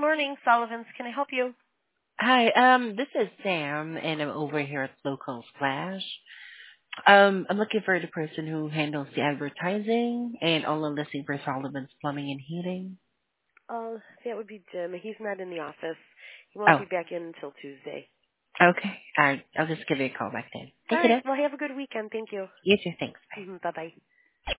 morning, Sullivan's. Can I help you? Hi, this is Sam, and I'm over here at Local Splash. I'm looking for the person who handles the advertising and all the listing for Sullivan's Plumbing and Heating. Oh, that would be Jim. He's not in the office. He won't Oh, be back in until Tuesday. okay. All right. I'll just give you a call back then. All Thank you, right. then. Well, have a good weekend. Thank you. You too. Thanks. Bye. Bye-bye.